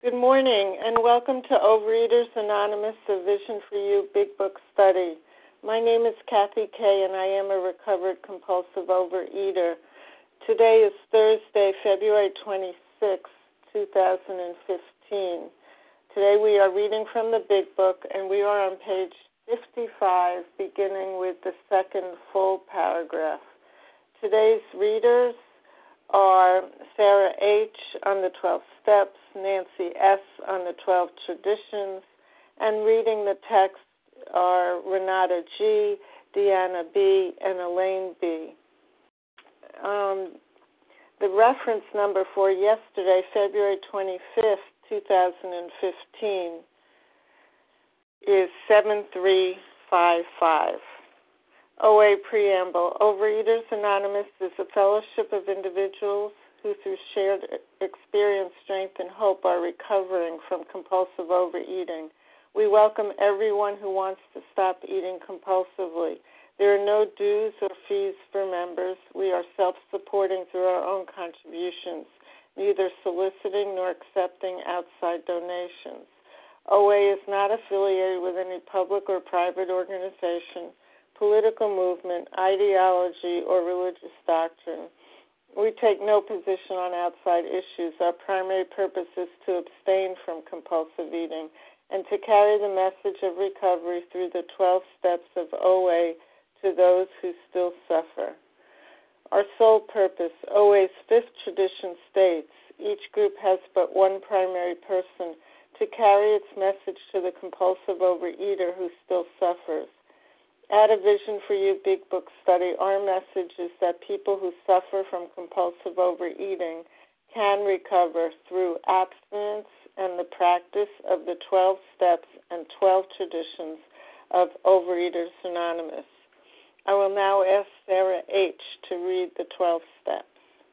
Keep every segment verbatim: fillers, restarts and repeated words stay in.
Good morning, and welcome to Overeaters Anonymous, a Vision for You Big Book Study. My name is Kathy Kay, and I am a recovered compulsive overeater. Today is Thursday, February twenty-sixth, two thousand fifteen. Today we are reading from the Big Book, and we are on page fifty-five, beginning with the second full paragraph. Today's readers are Sarah H. on the twelve Steps, Nancy S. on the twelve Traditions, and reading the text are Renata G., Deanna B., and Elaine B. Um, the reference number for yesterday, February twenty-fifth, two thousand fifteen, is seven three five five. O A Preamble. Overeaters Anonymous is a fellowship of individuals who, through shared experience, strength, and hope, are recovering from compulsive overeating. We welcome everyone who wants to stop eating compulsively. There are no dues or fees for members. We are self-supporting through our own contributions, neither soliciting nor accepting outside donations. O A is not affiliated with any public or private organization, political movement, ideology, or religious doctrine. We take no position on outside issues. Our primary purpose is to abstain from compulsive eating and to carry the message of recovery through the twelve steps of O A to those who still suffer. Our sole purpose, O A's fifth tradition states, each group has but one primary person to carry its message to the compulsive overeater who still suffers. At a Vision for You Big Book Study, our message is that people who suffer from compulsive overeating can recover through abstinence and the practice of the twelve steps and twelve traditions of Overeaters Anonymous. I will now ask Sarah H. to read the twelve steps.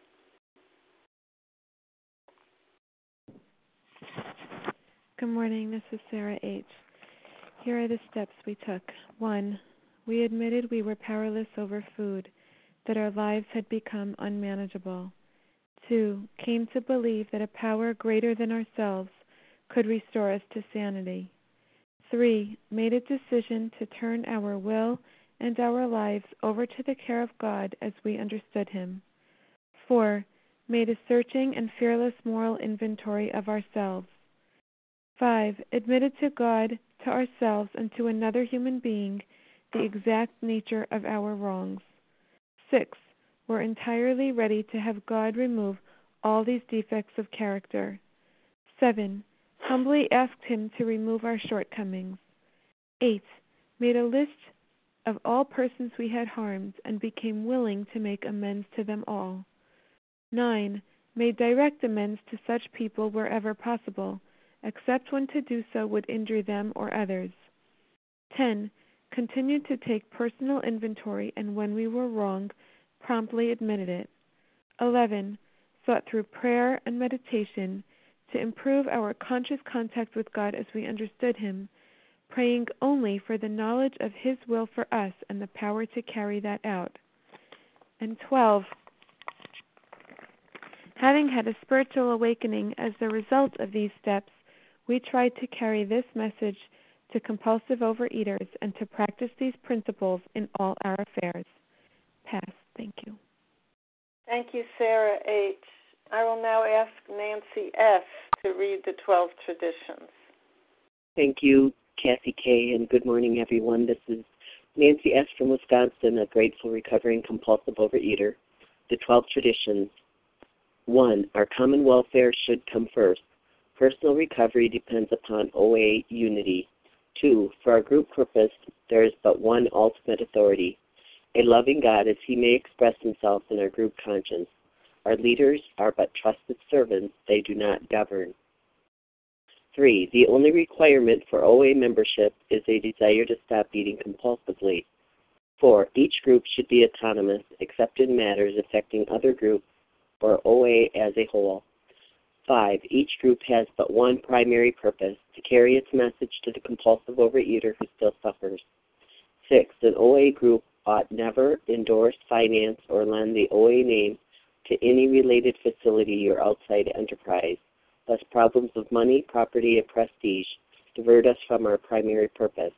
Good morning, this is Sarah H. Here are the steps we took. One, we admitted we were powerless over food, that our lives had become unmanageable. Two, came to believe that a power greater than ourselves could restore us to sanity. Three, made a decision to turn our will and our lives over to the care of God as we understood Him. Four, made a searching and fearless moral inventory of ourselves. Five, admitted to God, to ourselves, and to another human being the exact nature of our wrongs. Six, were entirely ready to have God remove all these defects of character. Seven, humbly asked Him to remove our shortcomings. Eight, made a list of all persons we had harmed and became willing to make amends to them all. Nine, made direct amends to such people wherever possible, except when to do so would injure them or others. Ten, continued to take personal inventory, and when we were wrong, promptly admitted it. Eleven, sought through prayer and meditation to improve our conscious contact with God as we understood Him, praying only for the knowledge of His will for us and the power to carry that out. And twelve, having had a spiritual awakening as the result of these steps, we tried to carry this message to compulsive overeaters and to practice these principles in all our affairs. Pass. Thank you. Thank you, Sarah H. I will now ask Nancy S. to read the twelve traditions. Thank you, Kathy K., and good morning, everyone. This is Nancy S. from Wisconsin, a grateful, recovering, compulsive overeater. The twelve traditions. One, our common welfare should come first. Personal recovery depends upon O A unity. Two, for our group purpose, there is but one ultimate authority, a loving God as He may express Himself in our group conscience. Our leaders are but trusted servants, they do not govern. Three, the only requirement for O A membership is a desire to stop eating compulsively. Four, each group should be autonomous except in matters affecting other groups or O A as a whole. Five, each group has but one primary purpose, to carry its message to the compulsive overeater who still suffers. Six, an O A group ought never endorse, finance, or lend the O A name to any related facility or outside enterprise. lest problems of money, property, and prestige divert us from our primary purpose.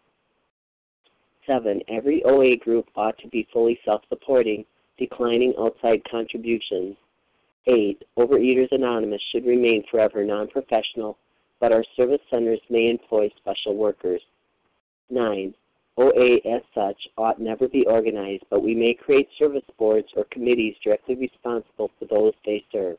Seven, every O A group ought to be fully self-supporting, declining outside contributions. Eight, Overeaters Anonymous should remain forever non-professional, but our service centers may employ special workers. Nine, O A as such ought never be organized, but we may create service boards or committees directly responsible for those they serve.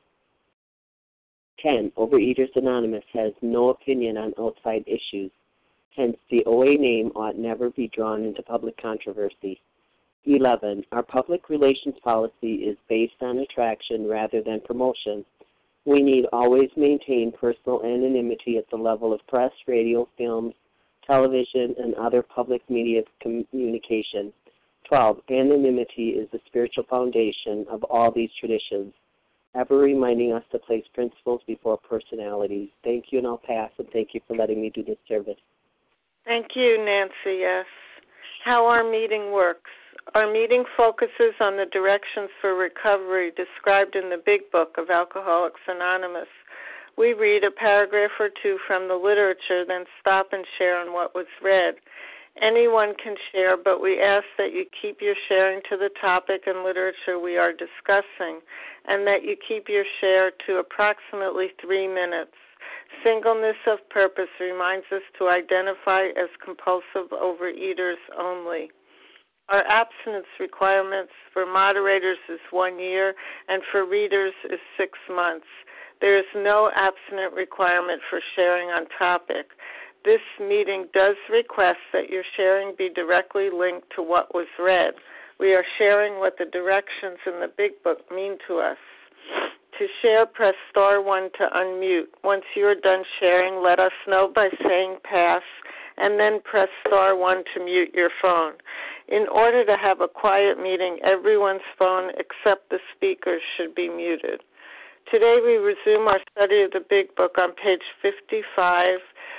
Ten, Overeaters Anonymous has no opinion on outside issues. Hence, the O A name ought never be drawn into public controversy. Eleven, our public relations policy is based on attraction rather than promotion. We need always maintain personal anonymity at the level of press, radio, films, television, and other public media communication. Twelve, anonymity is the spiritual foundation of all these traditions, ever reminding us to place principles before personalities. Thank you, and I'll pass, and thank you for letting me do this service. Thank you, Nancy. Yes. How our meeting works. Our meeting focuses on the directions for recovery described in the Big Book of Alcoholics Anonymous. We read a paragraph or two from the literature, then stop and share on what was read. Anyone can share, but we ask that you keep your sharing to the topic and literature we are discussing, and that you keep your share to approximately three minutes. Singleness of purpose reminds us to identify as compulsive overeaters only. Our abstinence requirements for moderators is one year, and for readers is six months. There is no abstinent requirement for sharing on topic. This meeting does request that your sharing be directly linked to what was read. We are sharing what the directions in the Big Book mean to us. To share, press star one to unmute. Once you are done sharing, let us know by saying pass, and then press star one to mute your phone. In order to have a quiet meeting, everyone's phone except the speaker's should be muted. Today we resume our study of the Big Book on page fifty-five,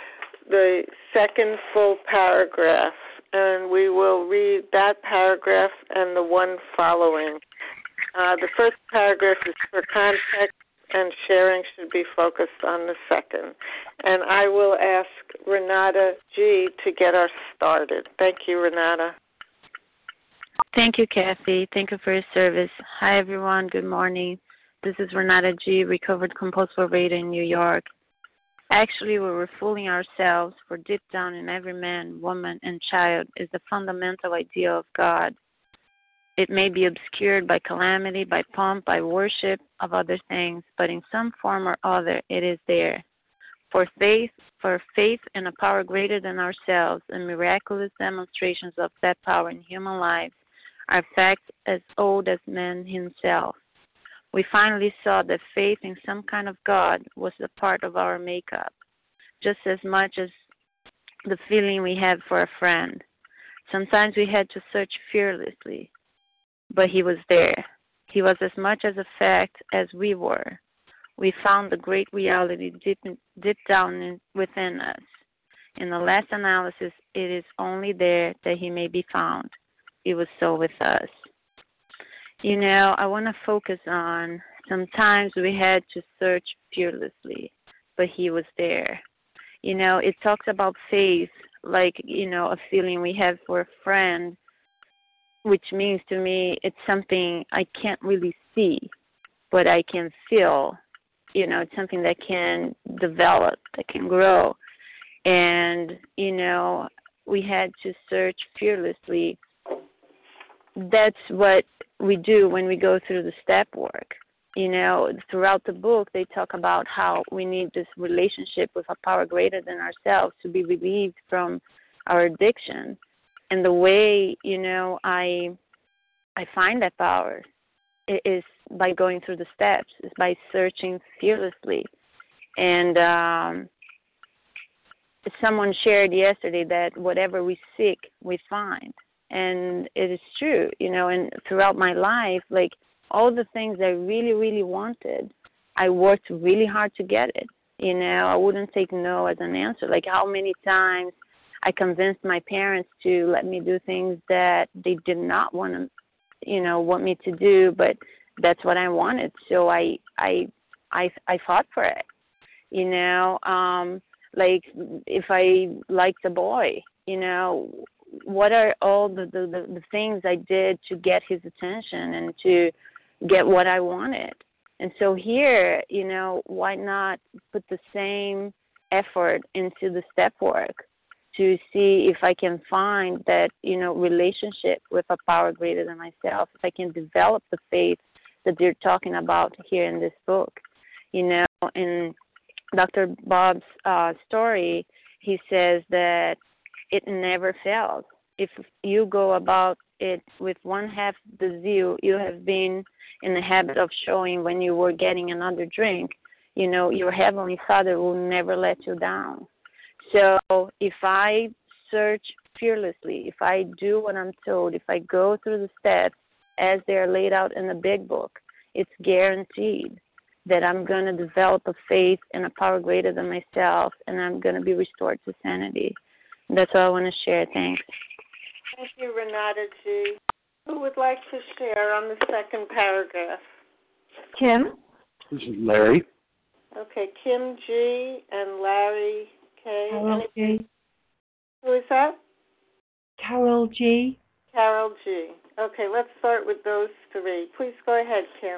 the second full paragraph, and we will read that paragraph and the one following. Uh, the first paragraph is for context, and sharing should be focused on the second. And I will ask Renata G. to get us started. Thank you, Renata. Thank you, Kathy. Thank you for your service. Hi, everyone. Good morning. This is Renata G., recovered compulsive overeater in New York. Actually, we were fooling ourselves, for deep down in every man, woman, and child is the fundamental idea of God. It may be obscured by calamity, by pomp, by worship of other things, but in some form or other it is there. For faith, for faith in a power greater than ourselves and miraculous demonstrations of that power in human lives are facts as old as man himself. We finally saw that faith in some kind of God was a part of our makeup, just as much as the feeling we have for a friend. Sometimes we had to search fearlessly, but he was there. He was as much as a fact as we were. We found the great reality deep, deep down in, within us. In the last analysis, it is only there that he may be found. It was so with us. You know, I want to focus on sometimes we had to search fearlessly, but he was there. You know, it talks about faith like, you know, a feeling we have for a friend, which means to me it's something I can't really see, but I can feel. You know, it's something that can develop, that can grow. And, you know, we had to search fearlessly. That's what we do when we go through the step work. You know, throughout the book, they talk about how we need this relationship with a power greater than ourselves to be relieved from our addiction. And the way, you know, I I find that power is by going through the steps, is by searching fearlessly. And um, someone shared yesterday that whatever we seek, we find. And it is true, you know, and throughout my life, like all the things I really, really wanted, I worked really hard to get it. You know, I wouldn't take no as an answer. Like how many times I convinced my parents to let me do things that they did not want to, you know, want me to do, but that's what I wanted. So I, I, I, I fought for it. You know, um, like if I liked a boy, you know, what are all the, the, the, the things I did to get his attention and to get what I wanted? And so here, you know, why not put the same effort into the step work to see if I can find that, you know, relationship with a power greater than myself, if I can develop the faith that they're talking about here in this book. You know, in Doctor Bob's uh, story, he says that it never fails. If you go about it with one half the zeal you have been in the habit of showing when you were getting another drink, you know, your Heavenly Father will never let you down. So if I search fearlessly, if I do what I'm told, if I go through the steps as they're laid out in the big book, it's guaranteed that I'm going to develop a faith and a power greater than myself, and I'm going to be restored to sanity. And that's all I want to share. Thanks. Thank you, Renata G. Who would like to share on the second paragraph? Kim? This is Larry. Okay, Kim G. and Larry K. Carol G. Who is that? Carol G. Carol G. Okay, let's start with those three. Please go ahead, Kim.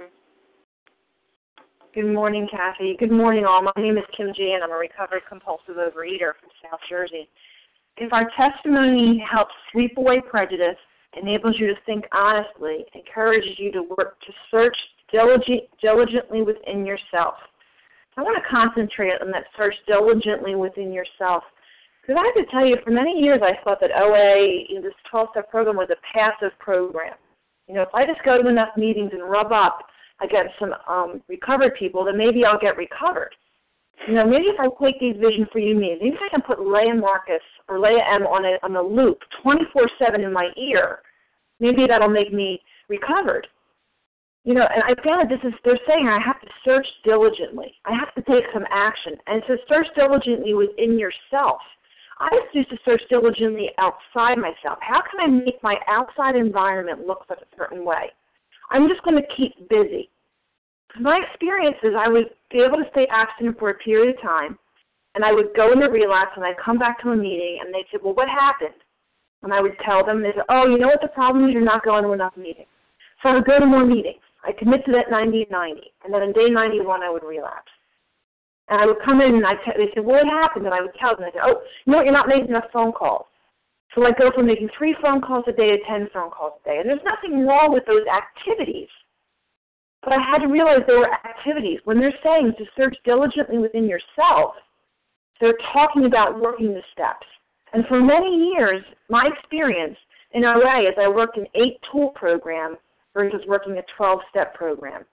Good morning, Kathy. Good morning, all. My name is Kim G., and I'm a recovered compulsive overeater from South Jersey. If our testimony helps sweep away prejudice, enables you to think honestly, encourages you to work to search diligent, diligently within yourself. I want to concentrate on that search diligently within yourself. Because I have to tell you, for many years I thought that O A, you know, this twelve-step program, was a passive program. You know, if I just go to enough meetings and rub up against some um, recovered people, then maybe I'll get recovered. You know, maybe if I take these Vision for You meetings, maybe if I can put Leah Marcus or Leah M on a, on a loop twenty-four seven in my ear, maybe that'll make me recovered. You know, and I feel like this is, they're saying I have to search diligently. I have to take some action. And to search diligently within yourself. I used to search diligently outside myself. How can I make my outside environment look a certain way? I'm just going to keep busy. My experience is I would be able to stay abstinent for a period of time, and I would go into relapse, and I'd come back to a meeting, and they'd say, well, what happened? And I would tell them, they'd say, oh, you know what the problem is? You're not going to enough meetings. So I would go to more meetings. I commit to that ninety ninety, and then on day ninety-one I would relapse. And I would come in, and I'd t- they said, well, what happened? And I would tell them, I'd say, oh, you know what, you're not making enough phone calls. So I'd go from making three phone calls a day to ten phone calls a day. And there's nothing wrong with those activities. But I had to realize they were activities. When they're saying to search diligently within yourself, they're talking about working the steps. And for many years, my experience in O A is I worked an eight-tool program versus working a twelve-step program.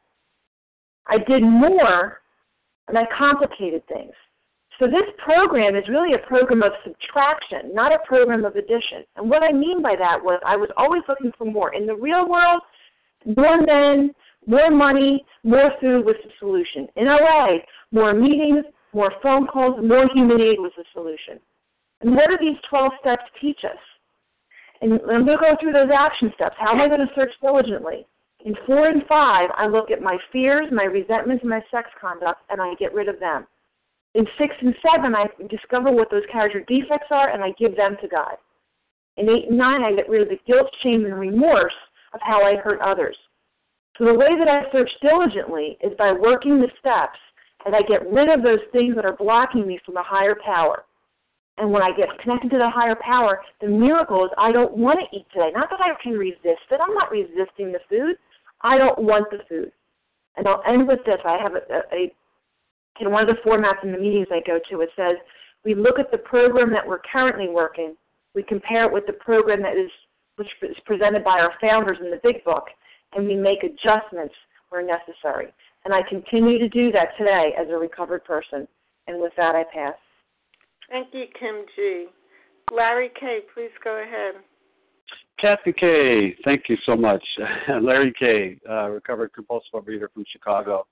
I did more, and I complicated things. So this program is really a program of subtraction, not a program of addition. And what I mean by that was I was always looking for more. In the real world, more men, more money, more food was the solution. In O A, more meetings, more phone calls, more human aid was the solution. And what do these twelve steps teach us? And I'm going to go through those action steps. How am I going to search diligently? In four and five, I look at my fears, my resentments, and my sex conduct, and I get rid of them. In six and seven, I discover what those character defects are, and I give them to God. In eight and nine, I get rid of the guilt, shame, and remorse of how I hurt others. So the way that I search diligently is by working the steps, and I get rid of those things that are blocking me from a higher power. And when I get connected to the higher power, the miracle is I don't want to eat today. Not that I can resist it. I'm not resisting the food. I don't want the food. And I'll end with this. I have a, a, a in one of the formats in the meetings I go to, it says, we look at the program that we're currently working, we compare it with the program that is which is presented by our founders in the big book, and we make adjustments where necessary. And I continue to do that today as a recovered person. And with that, I pass. Thank you, Kim G. Larry K., please go ahead. Kathy K., thank you so much. Larry K., uh, recovered compulsive overeater from Chicago.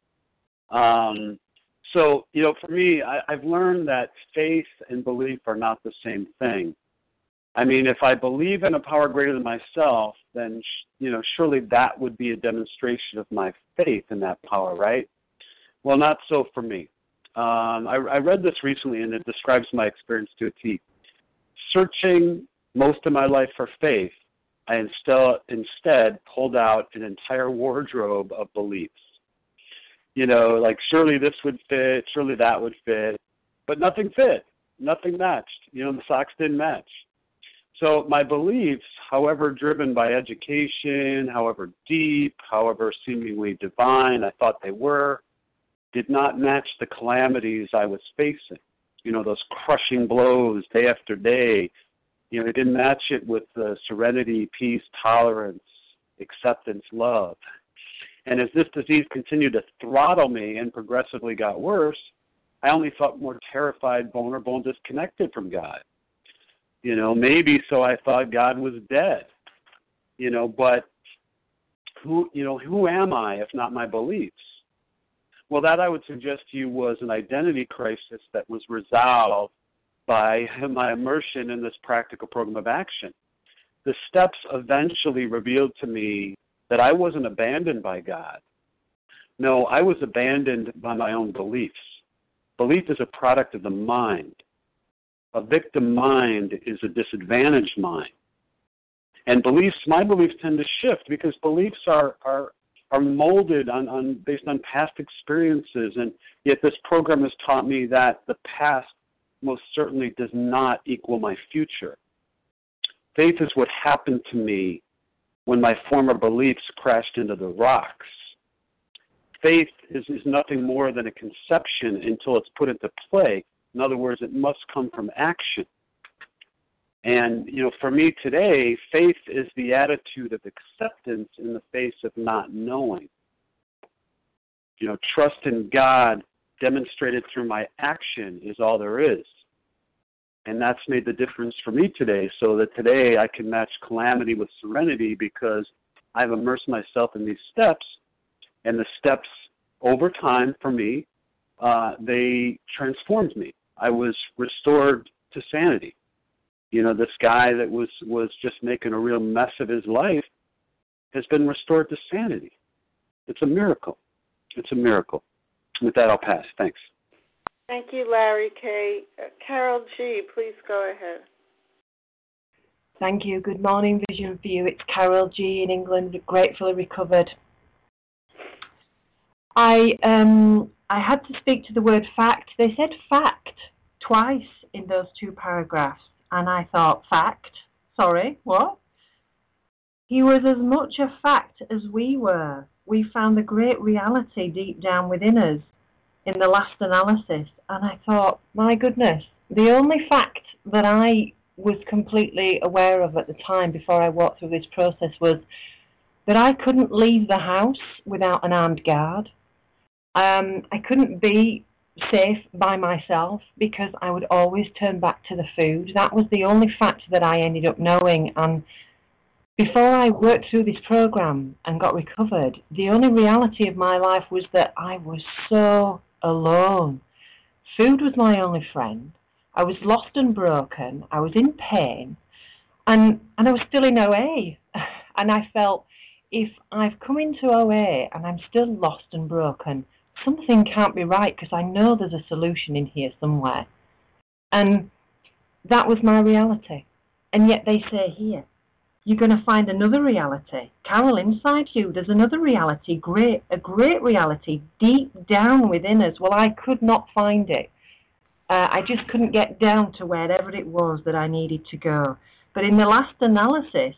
Um, so, you know, for me, I, I've learned that faith and belief are not the same thing. I mean, if I believe in a power greater than myself, then, you know, surely that would be a demonstration of my faith in that power, right? Well, not so for me. Um, I, I read this recently, and it describes my experience to a T. Searching most of my life for faith, I instead, instead pulled out an entire wardrobe of beliefs. You know, like surely this would fit, surely that would fit, but nothing fit. Nothing matched. You know, the socks didn't match. So my beliefs, however driven by education, however deep, however seemingly divine I thought they were, did not match the calamities I was facing. You know, those crushing blows day after day. You know, it didn't match it with the serenity, peace, tolerance, acceptance, love. And as this disease continued to throttle me and progressively got worse, I only felt more terrified, vulnerable, and disconnected from God. You know, maybe so I thought God was dead. You know, but who, you know, who am I if not my beliefs? Well, that I would suggest to you was an identity crisis that was resolved by my immersion in this practical program of action. The steps eventually revealed to me that I wasn't abandoned by God. No, I was abandoned by my own beliefs. Belief is a product of the mind. A victim mind is a disadvantaged mind. And beliefs, my beliefs tend to shift because beliefs are are, are molded on, on based on past experiences. And yet this program has taught me that the past most certainly does not equal my future. Faith is what happened to me when my former beliefs crashed into the rocks. Faith is, is nothing more than a conception until it's put into play. In other words, it must come from action. And, you know, for me today, faith is the attitude of acceptance in the face of not knowing. You know, trust in God demonstrated through my action is all there is. And that's made the difference for me today, so that today I can match calamity with serenity because I've immersed myself in these steps, and the steps over time for me, uh, they transformed me. I was restored to sanity. You know, this guy that was, was just making a real mess of his life has been restored to sanity. It's a miracle. It's a miracle. With that, I'll pass. Thanks. Thank you, Larry K. Uh, Carol G., please go ahead. Thank you. Good morning, Vision for You. It's Carol G. in England, gratefully recovered. I um I had to speak to the word fact. They said fact twice in those two paragraphs, and I thought, fact? Sorry, what? He was as much a fact as we were. We found the great reality deep down within us in the last analysis, and I thought, my goodness, the only fact that I was completely aware of at the time before I walked through this process was that I couldn't leave the house without an armed guard. Um, I couldn't be safe by myself because I would always turn back to the food. That was the only fact that I ended up knowing. And before I worked through this program and got recovered, the only reality of my life was that I was so alone. Food was my only friend. I was lost and broken. I was in pain. And, and I was still in O A. And I felt, if I've come into O A and I'm still lost and broken, something can't be right because I know there's a solution in here somewhere. And that was my reality. And yet they say here, you're going to find another reality. Carol, inside you, there's another reality, great, a great reality deep down within us. Well, I could not find it. Uh, I just couldn't get down to wherever it was that I needed to go. But in the last analysis,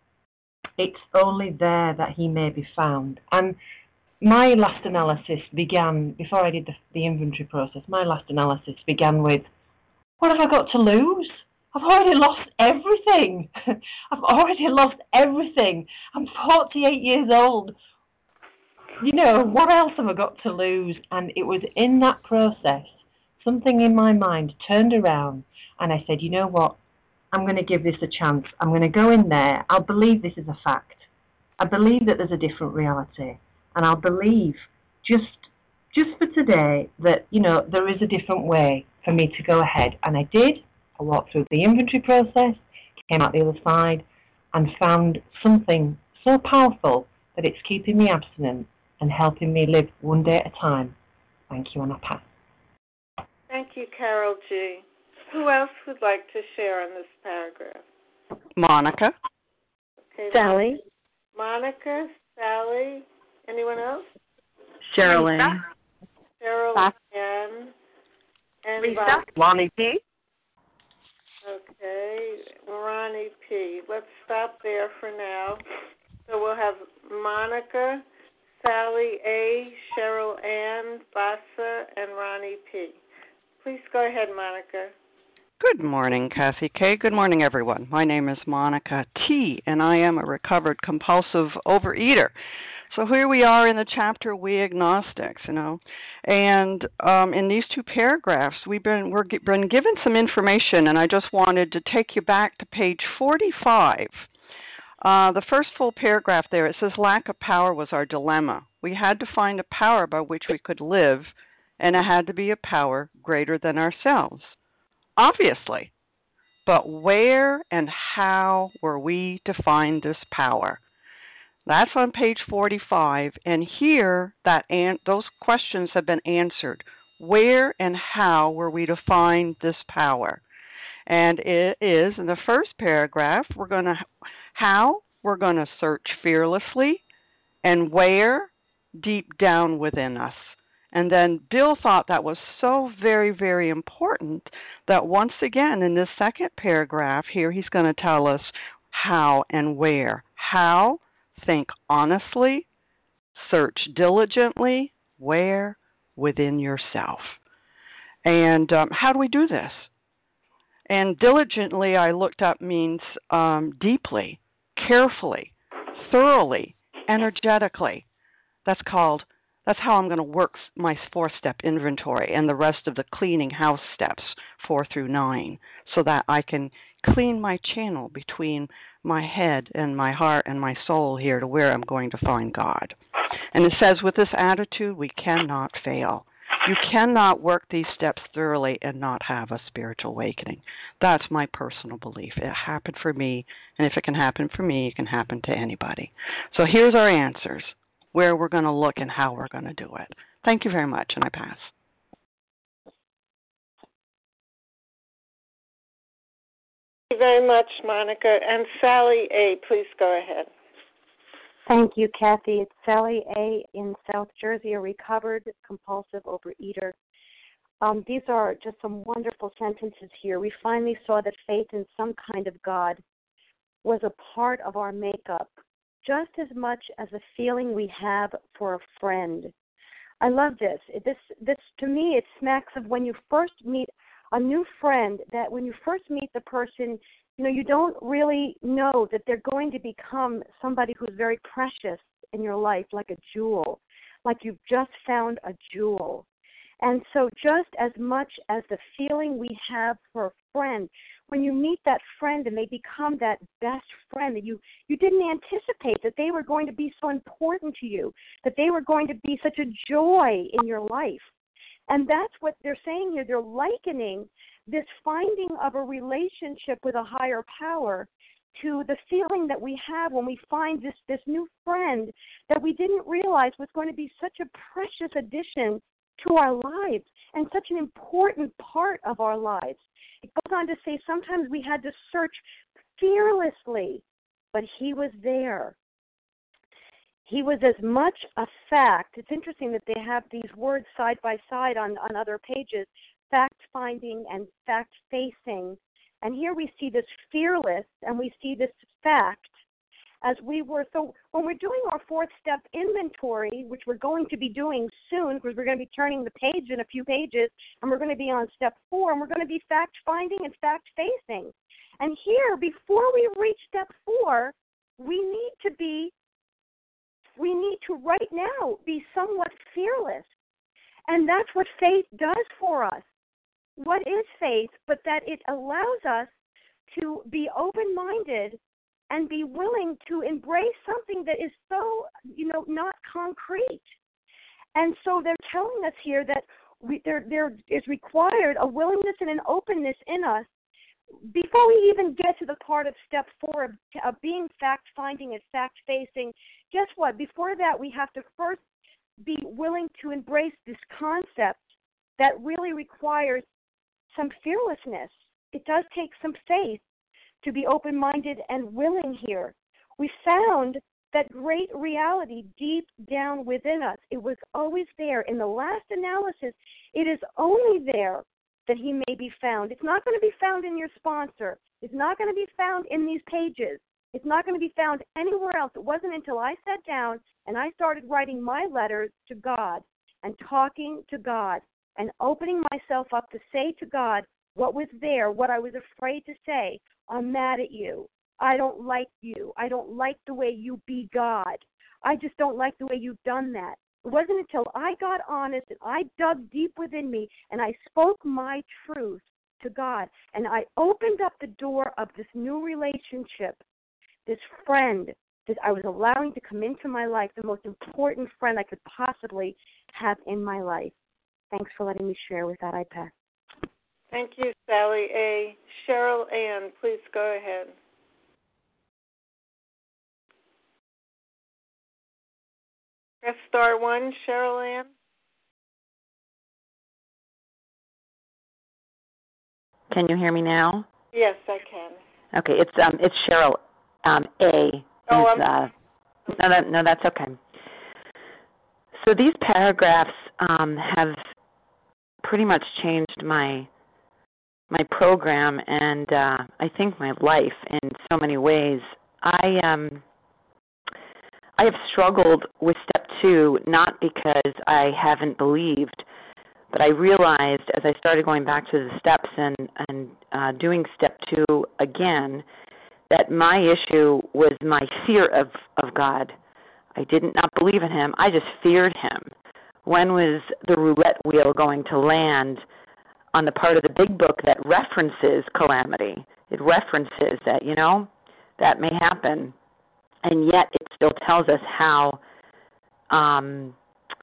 it's only there that he may be found. And my last analysis began, before I did the, the inventory process, my last analysis began with, what have I got to lose? I've already lost everything. I've already lost everything. I'm forty-eight years old. You know, what else have I got to lose? And it was in that process, something in my mind turned around, and I said, you know what? I'm going to give this a chance. I'm going to go in there. I'll believe this is a fact. I believe that there's a different reality. And I'll believe just just for today that, you know, there is a different way for me to go ahead. And I did. I walked through the inventory process, came out the other side, and found something so powerful that it's keeping me abstinent and helping me live one day at a time. Thank you, and I pass. you, Carol G. Who else would like to share on this paragraph? Monica. Okay, Sally. Monica, Sally. Anyone else? Cheryl Ann. Cheryl Ann. And Lisa. Lonnie P. Okay, Ronnie P. Let's stop there for now. So we'll have Monica, Sally A., Cheryl Ann, Vasa, and Ronnie P. Please go ahead, Monica. Good morning, Kathy K. Good morning, everyone. My name is Monica T., and I am a recovered compulsive overeater. So here we are in the chapter We Agnostics, you know, and um, in these two paragraphs, we've been we're been given some information, and I just wanted to take you back to page forty-five. Uh, the first full paragraph there, it says, lack of power was our dilemma. We had to find a power by which we could live, and it had to be a power greater than ourselves. Obviously. But where and how were we to find this power? That's on page forty-five, and here that an- those questions have been answered. Where and how were we to find this power? And it is, in the first paragraph, we're going to, how, we're going to search fearlessly, and where, deep down within us. And then Bill thought that was so very, very important that once again in this second paragraph here, he's going to tell us how and where. How? Think honestly, search diligently, where? Within yourself. And um, how do we do this? And diligently, I looked up, means um, deeply, carefully, thoroughly, energetically. That's called, that's how I'm going to work my four-step inventory and the rest of the cleaning house steps, four through nine, so that I can clean my channel between my head and my heart and my soul here to where I'm going to find God. And it says, with this attitude, we cannot fail. You cannot work these steps thoroughly and not have a spiritual awakening. That's my personal belief. It happened for me, and if it can happen for me, it can happen to anybody. So here's our answers, where we're going to look and how we're going to do it. Thank you very much, and I pass. Thank you very much, Monica. And Sally A., please go ahead. Thank you, Kathy. It's Sally A. in South Jersey, a recovered compulsive overeater. Um, these are just some wonderful sentences here. We finally saw that faith in some kind of God was a part of our makeup, just as much as a feeling we have for a friend. I love this. This, this to me, it smacks of when you first meet a new friend, that when you first meet the person, you know, you don't really know that they're going to become somebody who's very precious in your life, like a jewel, like you've just found a jewel. And so just as much as the feeling we have for a friend, when you meet that friend and they become that best friend that you, you didn't anticipate that they were going to be so important to you, that they were going to be such a joy in your life. And that's what they're saying here. They're likening this finding of a relationship with a higher power to the feeling that we have when we find this, this new friend that we didn't realize was going to be such a precious addition to our lives and such an important part of our lives. It goes on to say sometimes we had to search fearlessly, but he was there. He was as much a fact. It's interesting that they have these words side by side on, on other pages, fact-finding and fact-facing. And here we see this fearless and we see this fact as we were. So when we're doing our fourth step inventory, which we're going to be doing soon because we're going to be turning the page in a few pages, and we're going to be on step four, and we're going to be fact-finding and fact-facing. And here, before we reach step four, we need to be We need to right now be somewhat fearless. And that's what faith does for us. What is faith? But that it allows us to be open-minded and be willing to embrace something that is so, you know, not concrete. And so they're telling us here that we, there, there is required a willingness and an openness in us before we even get to the part of step four of, of being fact-finding and fact-facing. Guess what? Before that, we have to first be willing to embrace this concept that really requires some fearlessness. It does take some faith to be open-minded and willing here. We found that great reality deep down within us. It was always there. In the last analysis, it is only there that he may be found. It's not going to be found in your sponsor. It's not going to be found in these pages. It's not going to be found anywhere else. It wasn't until I sat down and I started writing my letters to God and talking to God and opening myself up to say to God what was there, what I was afraid to say. I'm mad at you. I don't like you. I don't like the way you be God. I just don't like the way you've done that. It wasn't until I got honest and I dug deep within me and I spoke my truth to God and I opened up the door of this new relationship, this friend that I was allowing to come into my life, the most important friend I could possibly have in my life. Thanks for letting me share with that. I pass. Thank you, Sally A. Cheryl Ann, please go ahead. Press star one, Cheryl Ann. Can you hear me now? Yes, I can. Okay, it's um it's Cheryl um A. Oh, is, uh, no, that, no, that's okay. So these paragraphs um, have pretty much changed my my program and uh, I think my life in so many ways. I um I have struggled with step two, not because I haven't believed, but I realized as I started going back to the steps and, and uh, doing step two again, that my issue was my fear of, of God. I did not believe in him. I just feared him. When was the roulette wheel going to land on the part of the big book that references calamity? It references that, you know, that may happen. And yet it still tells us how, um,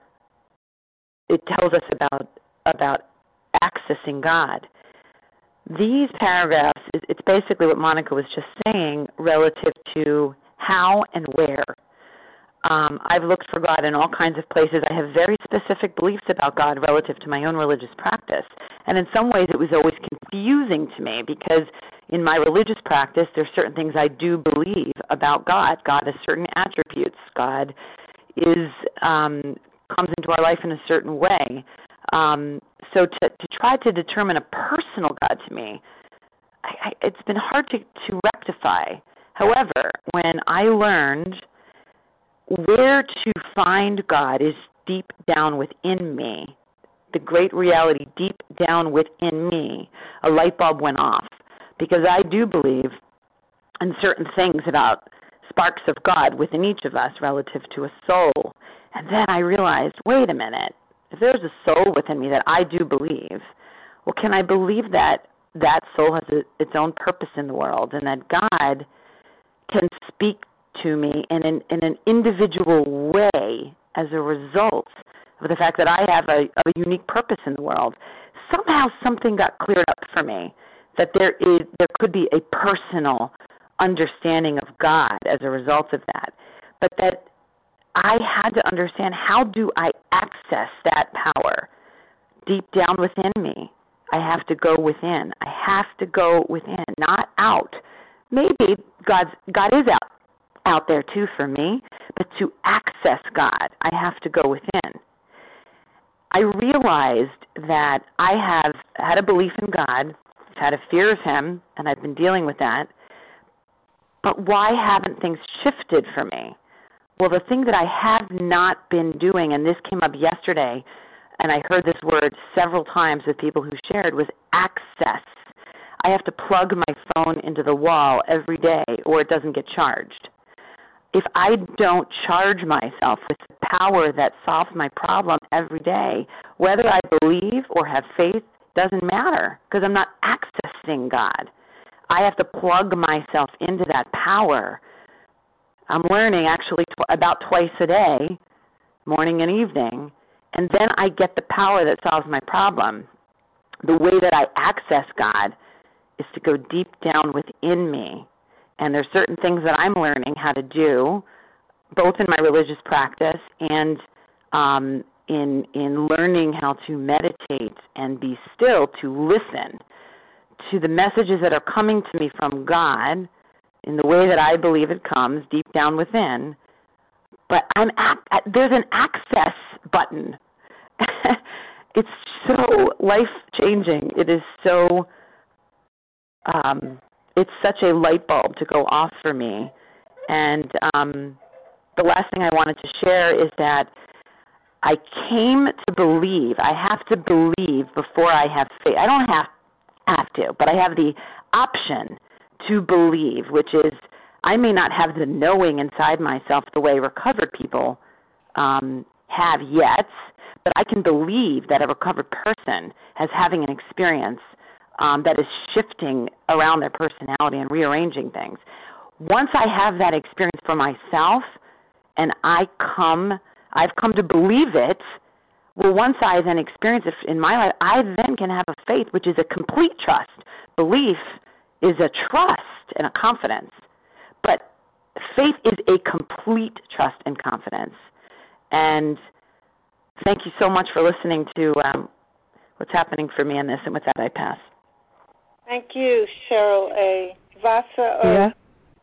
it tells us about about accessing God. These paragraphs, it's basically what Monica was just saying relative to how and where. Um, I've looked for God in all kinds of places. I have very specific beliefs about God relative to my own religious practice. And in some ways it was always confusing to me because in my religious practice there's certain things I do believe about God. God has certain attributes. God is um, comes into our life in a certain way. Um, so to, to try to determine a personal God to me, I, I, it's been hard to, to rectify. However, when I learned where to find God is deep down within me, the great reality deep down within me, a light bulb went off because I do believe in certain things about sparks of God within each of us relative to a soul. And then I realized, wait a minute, if there's a soul within me that I do believe, well, can I believe that that soul has a, its own purpose in the world and that God can speak to me in an, in an individual way as a result of the fact that I have a, a unique purpose in the world? Somehow something got cleared up for me, that there is there could be a personal understanding of God as a result of that, but that I had to understand, how do I access that power deep down within me? I have to go within. I have to go within, not out. Maybe God's God is out out there too for me, but to access God, I have to go within. I realized that I have had a belief in God, I've had a fear of him, and I've been dealing with that, but why haven't things shifted for me? Well, the thing that I have not been doing, and this came up yesterday, and I heard this word several times with people who shared, was access. I have to plug my phone into the wall every day or it doesn't get charged. If I don't charge myself with the power that solves my problem every day, whether I believe or have faith doesn't matter because I'm not accessing God. I have to plug myself into that power. I'm learning actually tw- about twice a day, morning and evening, and then I get the power that solves my problem. The way that I access God is to go deep down within me. And there's certain things that I'm learning how to do, both in my religious practice and um, in in learning how to meditate and be still, to listen to the messages that are coming to me from God in the way that I believe it comes deep down within. But I'm at, there's an access button. It's so life-changing. It is so, um, it's such a light bulb to go off for me. And um, the last thing I wanted to share is that I came to believe, I have to believe before I have faith. I don't have, have to, but I have the option to believe, which is I may not have the knowing inside myself the way recovered people um, have yet, but I can believe that a recovered person is having an experience um, that is shifting around their personality and rearranging things. Once I have that experience for myself and I come, I've come to believe it, well, once I then experience it in my life, I then can have a faith, which is a complete trust. Belief is a trust and a confidence, but faith is a complete trust and confidence. And thank you so much for listening to um, what's happening for me in this, and with that, I pass. Thank you, Cheryl A. Vasa O. Yeah.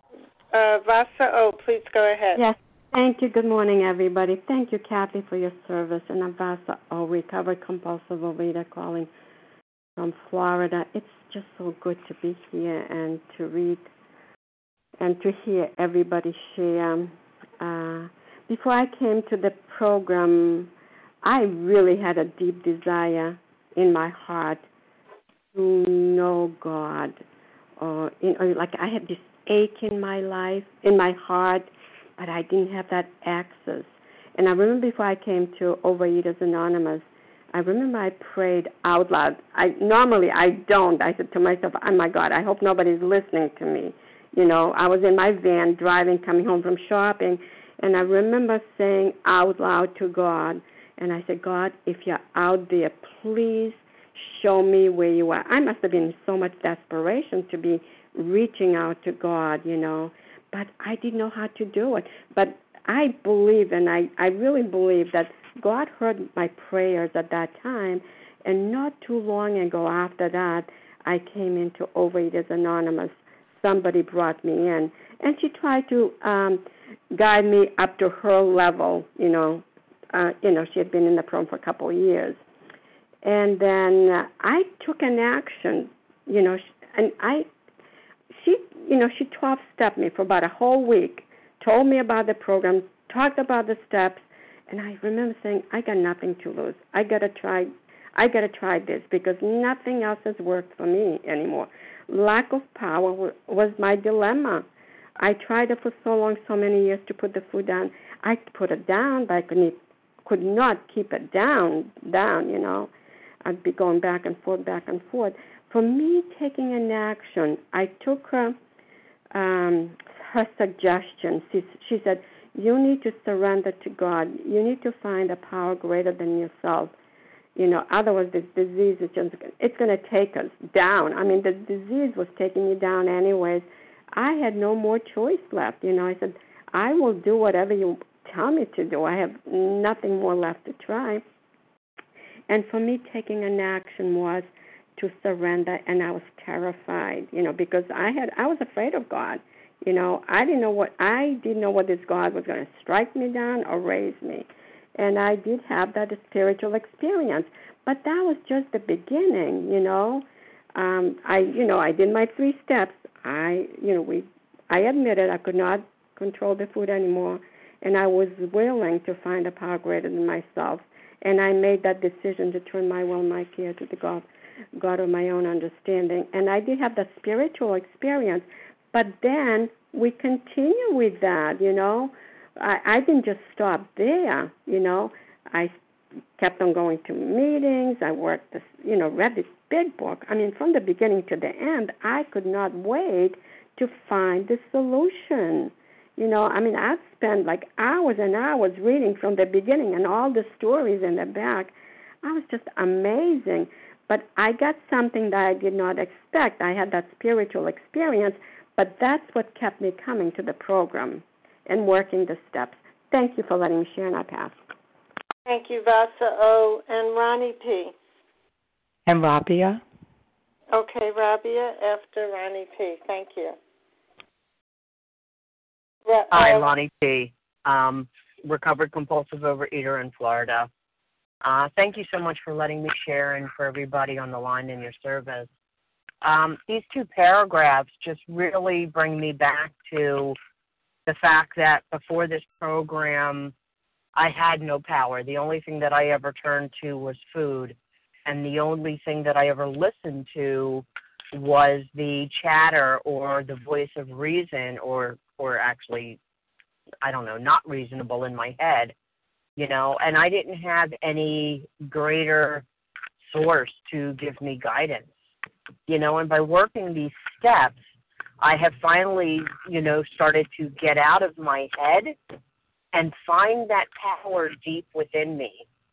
Uh, Vasa O, please go ahead. Yes. Thank you. Good morning, everybody. Thank you, Kathy, for your service. And I'm Vasa O, recovered compulsive overeater, calling from Florida. It's just so good to be here and to read and to hear everybody share. Uh, before I came to the program, I really had a deep desire in my heart to know God. Or, you know, like I had this ache in my life, in my heart, but I didn't have that access. And I remember before I came to Overeaters Anonymous, I remember I prayed out loud. I normally I don't. I said to myself, oh, my God, I hope nobody's listening to me. You know, I was in my van driving, coming home from shopping, and I remember saying out loud to God, and I said, God, if you're out there, please show me where you are. I must have been in so much desperation to be reaching out to God, you know, but I didn't know how to do it. But I believe, and I, I really believe that God heard my prayers at that time, and not too long ago after that, I came into Overeaters Anonymous. Somebody brought me in, and she tried to um, guide me up to her level, you know. Uh, you know, she had been in the program for a couple of years. And then uh, I took an action, you know, and I, she, you know, she twelve-stepped me for about a whole week, told me about the program, talked about the steps, and I remember saying, I got nothing to lose. I got to try, I got to try this because nothing else has worked for me anymore. Lack of power was my dilemma. I tried it for so long, so many years to put the food down. I put it down, but I couldn't, could not keep it down, down, you know. I'd be going back and forth, back and forth. For me, taking an action, I took her, um, her suggestion. She, she said, you need to surrender to God. You need to find a power greater than yourself. You know, otherwise this disease is just, it's going to take us down. I mean, the disease was taking me down anyways. I had no more choice left. You know, I said, I will do whatever you tell me to do. I have nothing more left to try. And for me, taking an action was to surrender, and I was terrified, you know, because I had I was afraid of God. You know, I didn't know what I didn't know what this God was going to strike me down or raise me. And I did have that spiritual experience, but that was just the beginning, you know. Um, I, you know, I did my three steps. I, you know, we, I admitted I could not control the food anymore, and I was willing to find a power greater than myself. And I made that decision to turn my will and my care to the God, God of my own understanding. And I did have that spiritual experience, but then we continue with that, you know. I, I didn't just stop there, you know. I kept on going to meetings. I worked, this, you know, read this big book. I mean, from the beginning to the end, I could not wait to find the solution. You know, I mean, I've spent like hours and hours reading from the beginning and all the stories in the back. I was just amazing. But I got something that I did not expect. I had that spiritual experience, but that's what kept me coming to the program and working the steps. Thank you for letting me share, and I pass. Thank you, Vasa O. And Ronnie P. And Rabia. Okay, Rabia after Ronnie P. Thank you. Ra- Hi, uh, Lonnie P. Um, recovered compulsive overeater in Florida. Uh, thank you so much for letting me share and for everybody on the line in your service. Um, these two paragraphs just really bring me back to the fact that before this program, I had no power. The only thing that I ever turned to was food, and the only thing that I ever listened to was the chatter or the voice of reason, or or actually, I don't know, not reasonable in my head, you know, and I didn't have any greater source to give me guidance, you know, and by working these steps, I have finally, you know, started to get out of my head and find that power deep within me.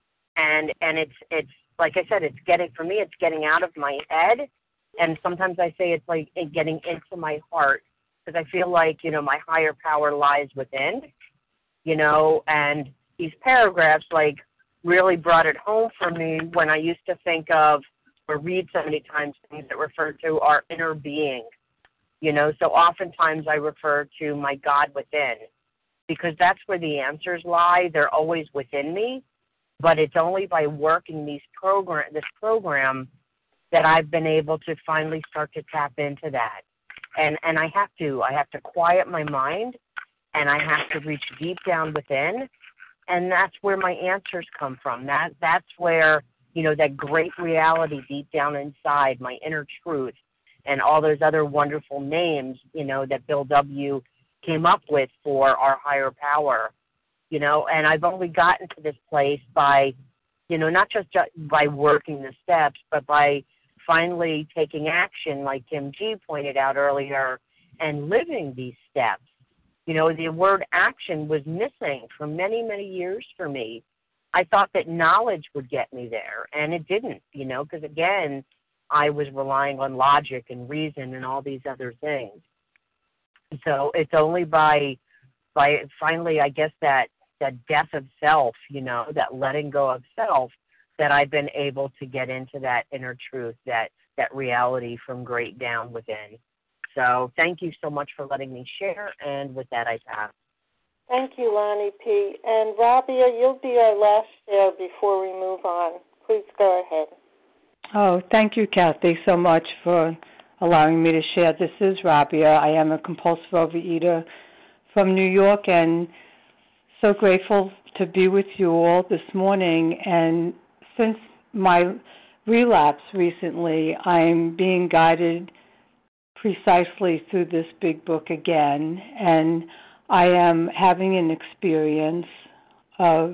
And and it's it's like I said, it's getting, for me, it's getting out of my head. And sometimes I say it's like getting into my heart, because I feel like, you know, my higher power lies within, you know, and these paragraphs, like, really brought it home for me when I used to think of or read so many times things that refer to our inner being, you know. So oftentimes I refer to my God within, because that's where the answers lie. They're always within me, but it's only by working these program, this program that I've been able to finally start to tap into that. And and I have to. I have to quiet my mind, and I have to reach deep down within, and that's where my answers come from. That That's where, you know, that great reality deep down inside, my inner truth, and all those other wonderful names, you know, that Bill W. came up with for our higher power, you know. And I've only gotten to this place by, you know, not just by working the steps, but by finally taking action, like Kim G pointed out earlier, and living these steps. You know, the word action was missing for many, many years for me. I thought that knowledge would get me there, and it didn't, you know, because, again, I was relying on logic and reason and all these other things. So it's only by, by finally, I guess, that, that death of self, you know, that letting go of self, that I've been able to get into that inner truth, that, that reality from great down within. So thank you so much for letting me share, and with that, I pass. Thank you, Lonnie P. And Rabia, you'll be our last share before we move on. Please go ahead. Oh, thank you, Kathy, so much for allowing me to share. This is Rabia. I am a compulsive overeater from New York, and so grateful to be with you all this morning. And since my relapse recently, I'm being guided precisely through this big book again, and I am having an experience of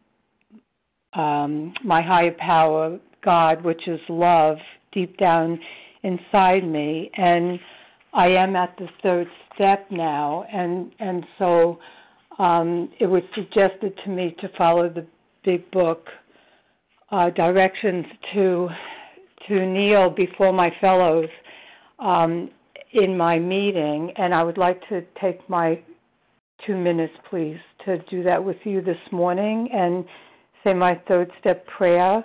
um, my higher power, God, which is love, deep down inside me, and I am at the third step now, and and so um, it was suggested to me to follow the big book uh, directions to to kneel before my fellows um, in my meeting, and I would like to take my two minutes, please, to do that with you this morning and say my third step prayer.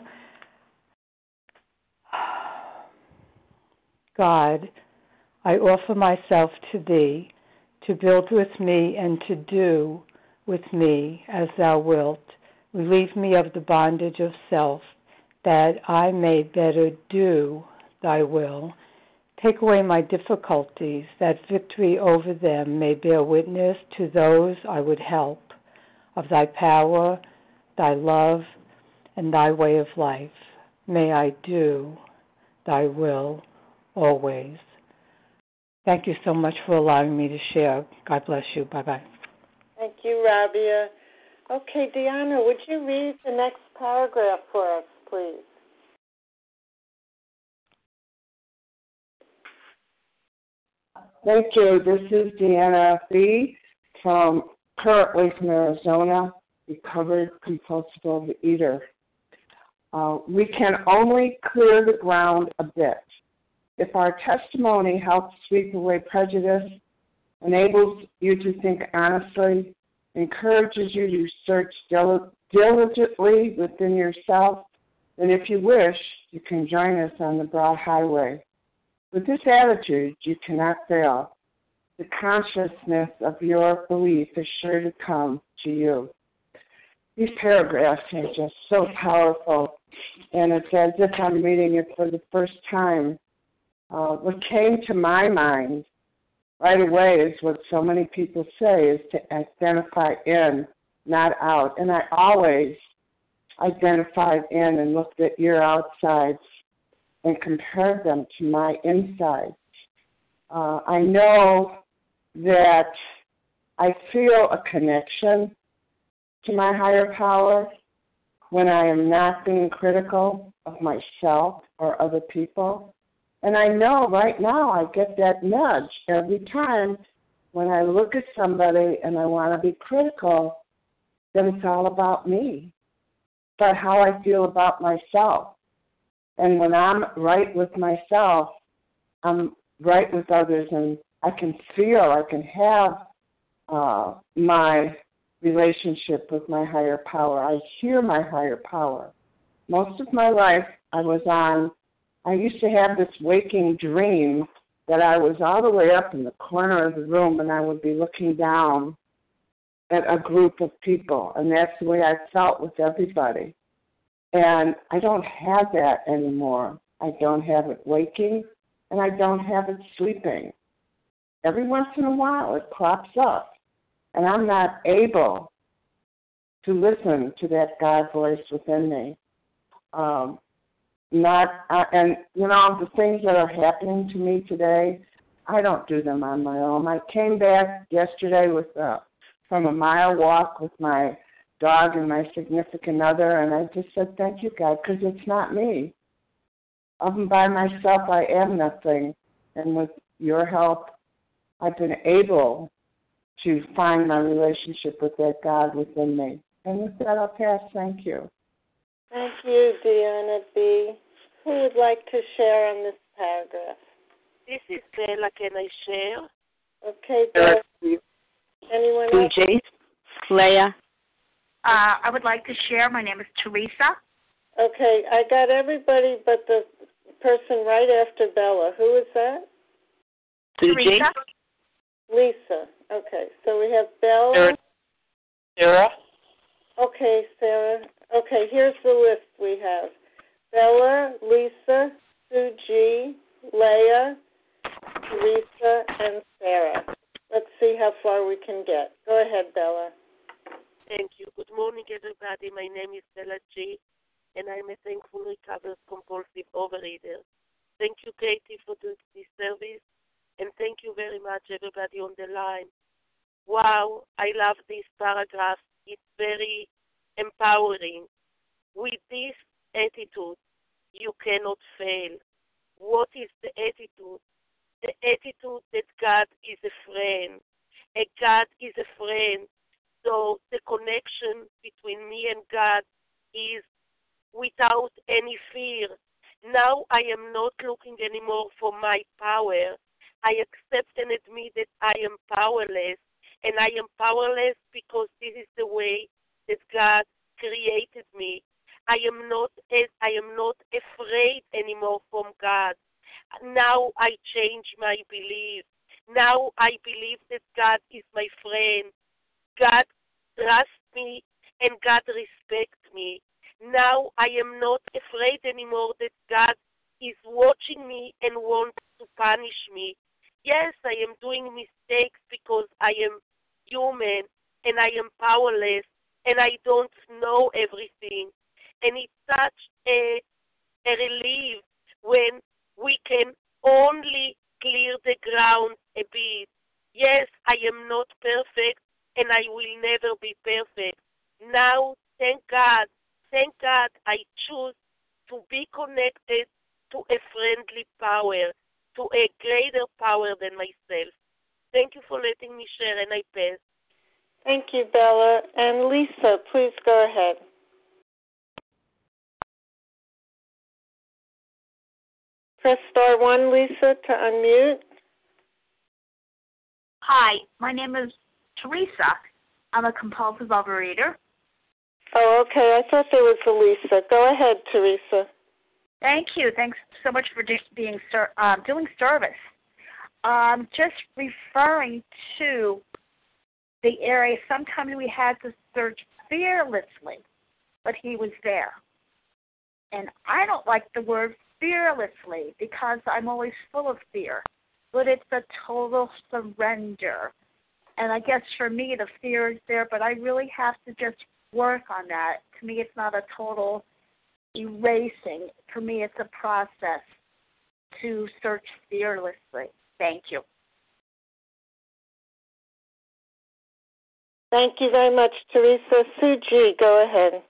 God, I offer myself to Thee to build with me and to do with me as Thou wilt. Relieve me of the bondage of self, that I may better do Thy will. Take away my difficulties, that victory over them may bear witness to those I would help of Thy power, Thy love, and Thy way of life. May I do Thy will always. Thank you so much for allowing me to share. God bless you. Bye-bye. Thank you, Rabia. Okay, Deanna, would you read the next paragraph for us, please? Thank you. This is Deanna B. from currently from Arizona, recovered compulsive overeater. Uh, we can only clear the ground a bit. If our testimony helps sweep away prejudice, enables you to think honestly, encourages you to search diligently within yourself, then if you wish, you can join us on the broad highway. With this attitude, you cannot fail. The consciousness of your belief is sure to come to you. These paragraphs are just so powerful, and it's as if I'm reading it for the first time. Uh, what came to my mind right away is what so many people say, is to identify in, not out. And I always identified in and looked at your outsides and compared them to my insides. Uh, I know that I feel a connection to my higher power when I am not being critical of myself or other people. And I know right now I get that nudge every time when I look at somebody and I want to be critical, then it's all about me, but how I feel about myself. And when I'm right with myself, I'm right with others, and I can feel, I can have uh, my relationship with my higher power. I hear my higher power. Most of my life I was on, I used to have this waking dream that I was all the way up in the corner of the room and I would be looking down at a group of people, and that's the way I felt with everybody. And I don't have that anymore. I don't have it waking, and I don't have it sleeping. Every once in a while it crops up, and I'm not able to listen to that God voice within me. Um, not uh, and, you know, the things that are happening to me today, I don't do them on my own. I came back yesterday with uh, from a mile walk with my dog and my significant other, and I just said, thank you, God, because it's not me. Up and by myself, I am nothing. And with your help, I've been able to find my relationship with that God within me. And with that, I'll pass. Thank you. Thank you, Deanna B. Who would like to share on this paragraph? This is Bella. Can I share? Okay, Bella. Anyone else? Jay, Leah. Uh, I would like to share. My name is Teresa. Okay, I got everybody but the person right after Bella. Who is that? Teresa. Lisa. Okay, so we have Bella. Sarah. Okay, Sarah. Okay, here's the list we have. Bella, Lisa, Sue G, Leah, Teresa, and Sarah. Let's see how far we can get. Go ahead, Bella. Thank you. Good morning, everybody. My name is Bella G, and I'm a thankful recovered compulsive overeater. Thank you, Katie, for doing this service, and thank you very much, everybody on the line. Wow, I love this paragraph. It's very empowering. With this attitude, you cannot fail. What is the attitude? The attitude that God is a friend. A God is a friend. So the connection between me and God is without any fear. Now I am not looking anymore for my power. I accept and admit that I am powerless. And I am powerless because this is the way that God created me. I am not I am not afraid anymore from God. Now I change my belief. Now I believe that God is my friend. God trusts me and God respects me. Now I am not afraid anymore that God is watching me and wants to punish me. Yes, I am doing mistakes because I am human and I am powerless and I don't know everything. And it's such a, a relief when we can only clear the ground a bit. Yes, I am not perfect and I will never be perfect. Now, thank God, thank God I choose to be connected to a friendly power, to a greater power than myself. Thank you for letting me share, and I pass. Thank you, Bella. And Lisa, please go ahead. Press star one, Lisa, to unmute. Hi, my name is Teresa. I'm a compulsive overeater. Oh, okay. I thought there was a Lisa. Go ahead, Teresa. Thank you. Thanks so much for just being um, doing service. Um, just referring to the area, sometimes we had to search fearlessly, but he was there. And I don't like the word fearlessly because I'm always full of fear, but it's a total surrender. And I guess for me, the fear is there, but I really have to just work on that. To me, it's not a total erasing. For me, it's a process to search fearlessly. Thank you. Thank you very much, Teresa. Suji, go ahead.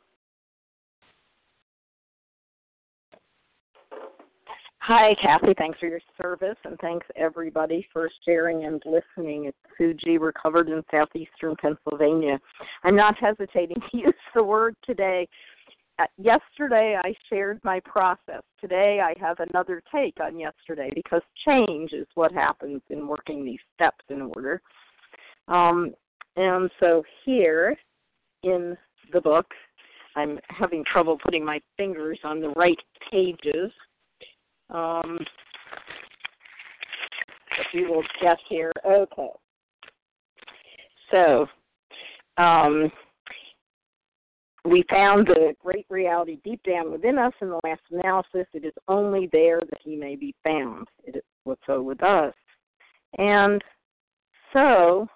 Hi, Kathy. Thanks for your service, and thanks, everybody, for sharing and listening. It's Suji, recovered in southeastern Pennsylvania. I'm not hesitating to use the word today. Uh, yesterday, I shared my process. Today, I have another take on yesterday because change is what happens in working these steps in order. Um, and so here in the book, I'm having trouble putting my fingers on the right pages. Um, if you will guess here. Okay. So, um, we found the great reality deep down within us in the last analysis. It is only there that he may be found. It is so with us. And so,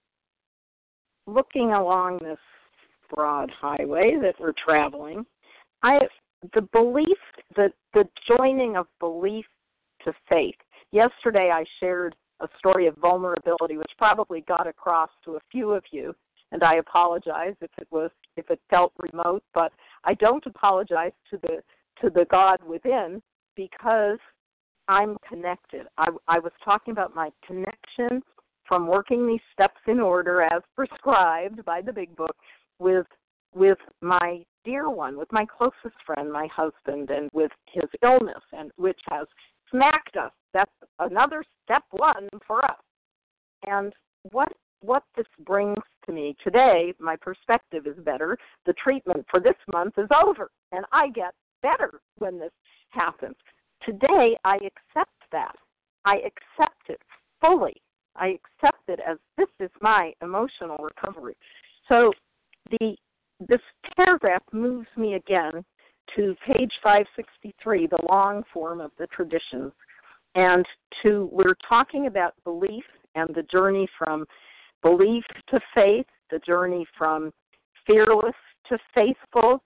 looking along this broad highway that we're traveling, I the belief, the, the joining of belief to faith. Yesterday I shared a story of vulnerability, which probably got across to a few of you, and I apologize if it was if it felt remote, but I don't apologize to the to the God within because I'm connected. I, I was talking about my connection from working these steps in order as prescribed by the Big Book with with my dear one, with my closest friend, my husband, and with his illness, and which has smacked us. That's another step one for us. And what what this brings to me today, my perspective is better. The treatment for this month is over, and I get better when this happens. Today, I accept that. I accept it fully. I accept it as this is my emotional recovery. So the this paragraph moves me again to page five sixty-three, the long form of the traditions. And to we're talking about belief and the journey from belief to faith, the journey from fearless to faithful.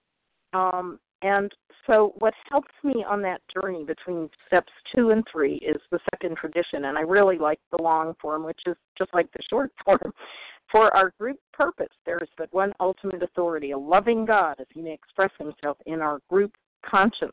Um, and so what helps me on that journey between steps two and three is the second tradition. And I really like the long form, which is just like the short form. For our group purpose, there is but one ultimate authority, a loving God, as he may express himself in our group conscience.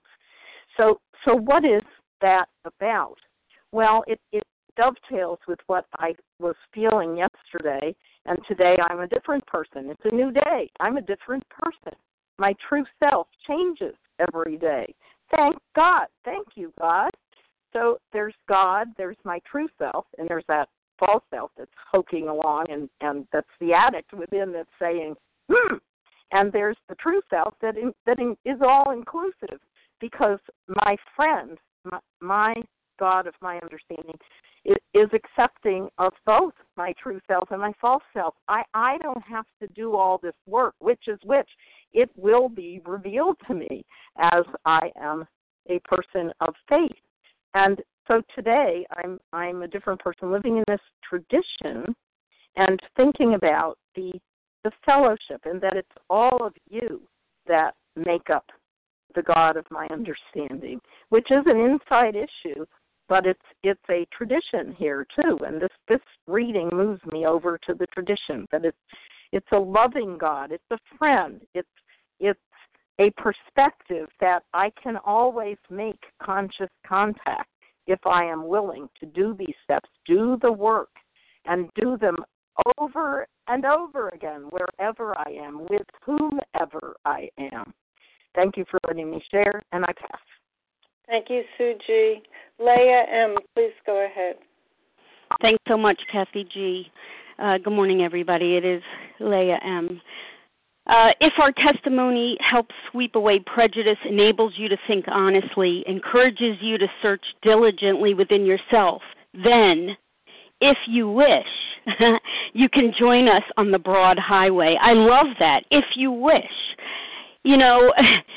So so what is that about? Well, it, it dovetails with what I was feeling yesterday, and today I'm a different person. It's a new day. I'm a different person. My true self changes every day. Thank God. Thank you, God. So there's God, there's my true self, and there's that false self that's hoking along, and, and that's the addict within that's saying, hmm. And there's the true self that in, that in, is all-inclusive, because my friend, my, my God of my understanding, is, is accepting of both my true self and my false self. I, I don't have to do all this work, which is which. It will be revealed to me as I am a person of faith. And so today I'm I'm a different person living in this tradition and thinking about the the fellowship, and that it's all of you that make up the God of my understanding, which is an inside issue, but it's it's a tradition here too. And this, this reading moves me over to the tradition, that it's it's a loving God, it's a friend, it's it's a perspective that I can always make conscious contact if I am willing to do these steps, do the work, and do them over and over again, wherever I am, with whomever I am. Thank you for letting me share, and I pass. Thank you, Suji. Leah M., please go ahead. Thanks so much, Kathy G. Uh, good morning, everybody. It is Leah M. Uh, if our testimony helps sweep away prejudice, enables you to think honestly, encourages you to search diligently within yourself, then, if you wish, you can join us on the broad highway. I love that, if you wish. You know,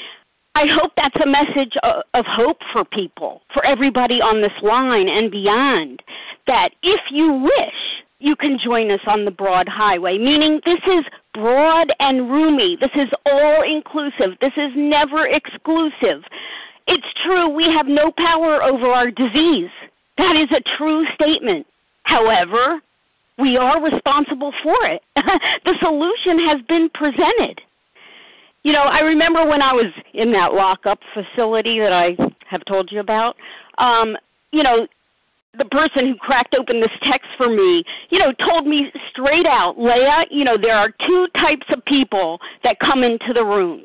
I hope that's a message of, of hope for people, for everybody on this line and beyond, that if you wish, you can join us on the broad highway, meaning this is broad and roomy. This is all-inclusive. This is never exclusive. It's true we have no power over our disease. That is a true statement. However, we are responsible for it. The solution has been presented. You know, I remember when I was in that lockup facility that I have told you about, um, you know, the person who cracked open this text for me, you know, told me straight out, Leah, you know, there are two types of people that come into the rooms.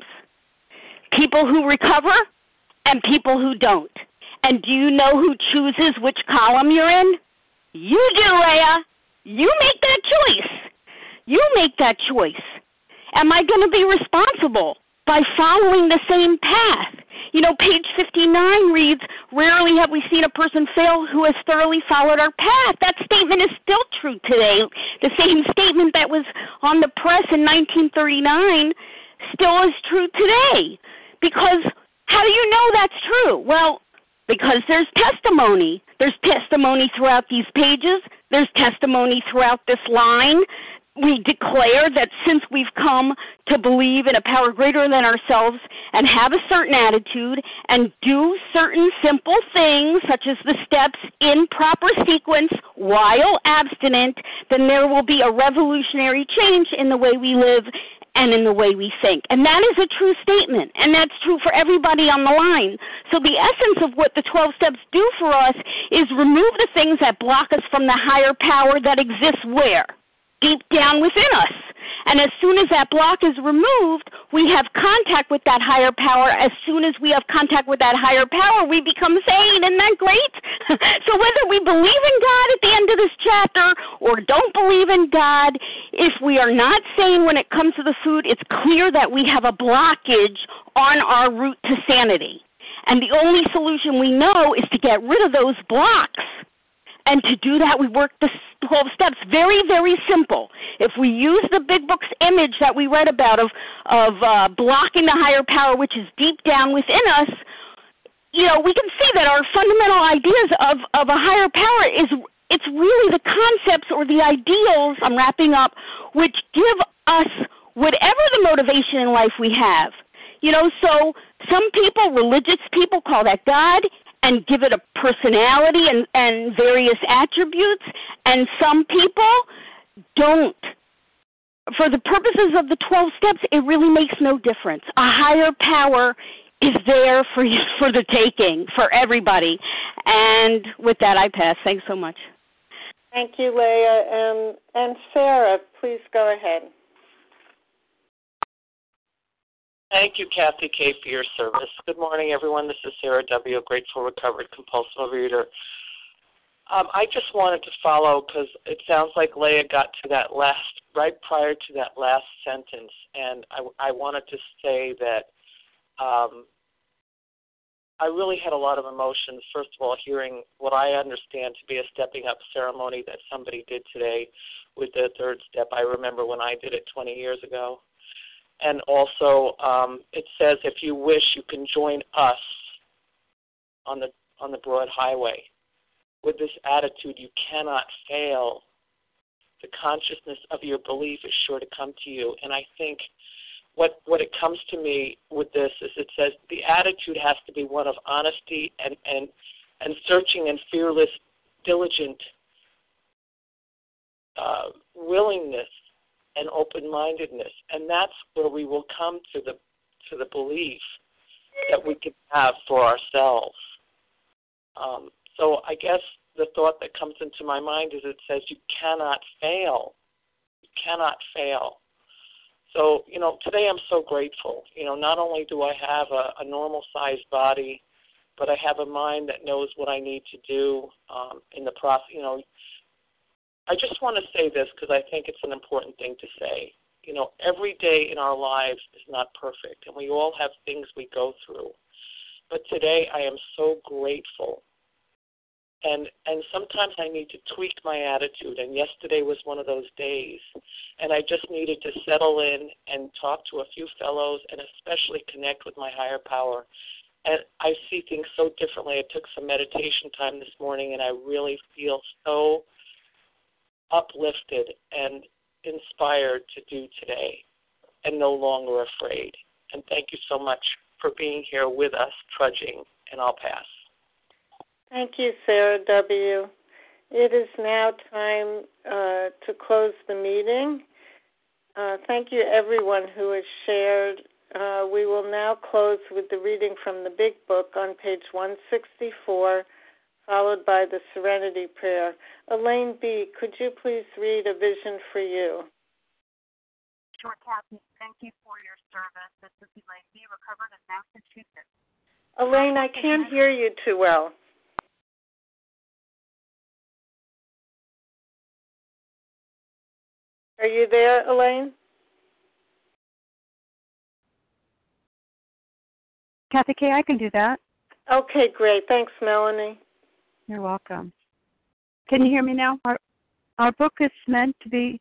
People who recover and people who don't. And do you know who chooses which column you're in? You do, Leah. You make that choice. You make that choice. Am I going to be responsible by following the same path? You know, page fifty-nine reads, rarely have we seen a person fail who has thoroughly followed our path. That statement is still true today. The same statement that was on the press in nineteen thirty-nine still is true today. Because how do you know that's true? Well, because there's testimony. There's testimony throughout these pages. There's testimony throughout this line. We declare that since we've come to believe in a power greater than ourselves and have a certain attitude and do certain simple things, such as the steps in proper sequence while abstinent, then there will be a revolutionary change in the way we live and in the way we think. And that is a true statement, and that's true for everybody on the line. So the essence of what the twelve steps do for us is remove the things that block us from the higher power that exists where? Deep down within us. And as soon as that block is removed, we have contact with that higher power. As soon as we have contact with that higher power, we become sane. Isn't that great? So whether we believe in God at the end of this chapter or don't believe in God, if we are not sane when it comes to the food, it's clear that we have a blockage on our route to sanity. And the only solution we know is to get rid of those blocks. And to do that, we work the twelve steps. Very, very simple. If we use the Big Book's image that we read about of of uh, blocking the higher power, which is deep down within us, you know, we can see that our fundamental ideas of, of a higher power is, it's really the concepts or the ideals, I'm wrapping up, which give us whatever the motivation in life we have. You know, so some people, religious people, call that God, and give it a personality and, and various attributes, and some people don't. For the purposes of the twelve steps, it really makes no difference. A higher power is there for you, for the taking, for everybody. And with that, I pass. Thanks so much. Thank you, Leah. And, and Sarah, please go ahead. Thank you, Kathy K., for your service. Good morning, everyone. This is Sarah W., a grateful, recovered, compulsive overeater. Um, I just wanted to follow because it sounds like Leah got to that last, right prior to that last sentence, and I, I wanted to say that um, I really had a lot of emotions, first of all, hearing what I understand to be a stepping up ceremony that somebody did today with the third step. I remember when I did it twenty years ago. And also, um, it says, if you wish, you can join us on the on the broad highway. With this attitude, you cannot fail. The consciousness of your belief is sure to come to you. And I think what what it comes to me with this is it says the attitude has to be one of honesty and, and, and searching and fearless, diligent uh, willingness and open-mindedness, and that's where we will come to the to the belief that we can have for ourselves. Um, so I guess the thought that comes into my mind is it says you cannot fail. You cannot fail. So, you know, today I'm so grateful. You know, not only do I have a, a normal-sized body, but I have a mind that knows what I need to do um, in the process. You know, I just want to say this because I think it's an important thing to say. You know, every day in our lives is not perfect, and we all have things we go through. But today I am so grateful. And and sometimes I need to tweak my attitude, and yesterday was one of those days. And I just needed to settle in and talk to a few fellows and especially connect with my higher power. And I see things so differently. I took some meditation time this morning, and I really feel so uplifted and inspired to do today and no longer afraid. And thank you so much for being here with us, trudging, and I'll pass. Thank you, Sarah W. It is now time uh, to close the meeting. Uh, thank you, everyone who has shared. Uh, we will now close with the reading from the Big Book on page one sixty-four, followed by the Serenity Prayer. Elaine B., could you please read A Vision for You? Sure, Kathy. Thank you for your service. This is Elaine B., recovered in Massachusetts. Elaine, I can't hear you too well. Are you there, Elaine? Kathy K., I can do that. Okay, great. Thanks, Melanie. You're welcome. Can you hear me now? Our, our book is meant to be...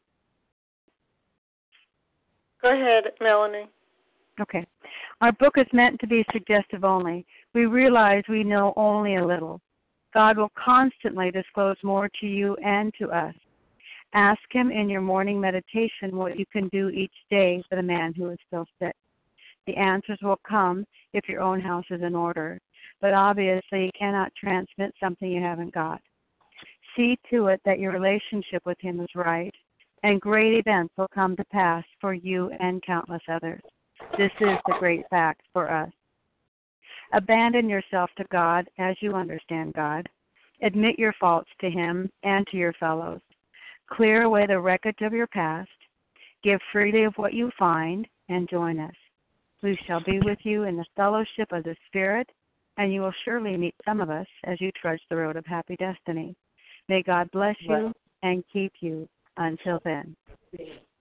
Go ahead, Melanie. Okay. Our book is meant to be suggestive only. We realize we know only a little. God will constantly disclose more to you and to us. Ask him in your morning meditation what you can do each day for the man who is still sick. The answers will come if your own house is in order, but obviously you cannot transmit something you haven't got. See to it that your relationship with him is right, and great events will come to pass for you and countless others. This is the great fact for us. Abandon yourself to God as you understand God. Admit your faults to him and to your fellows. Clear away the wreckage of your past. Give freely of what you find, and join us. We shall be with you in the fellowship of the Spirit, and you will surely meet some of us as you trudge the road of happy destiny. May God bless you and keep you until then.